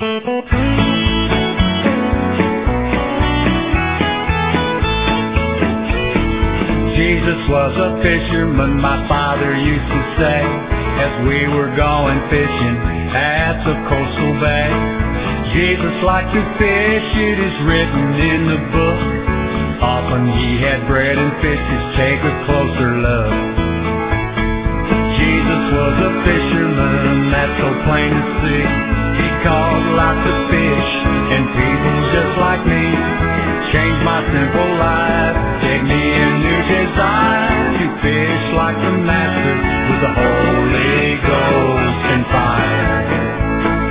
Jesus was a fisherman, my father used to say, as we were going fishing at the coastal bay. Jesus liked to fish, it is written in the book. Often he had bread and fishes, take a closer look. Jesus was a fisherman, that's so plain to see. He caught lots of fish and people just like me. Changed my simple life, gave me a new desire to fish like the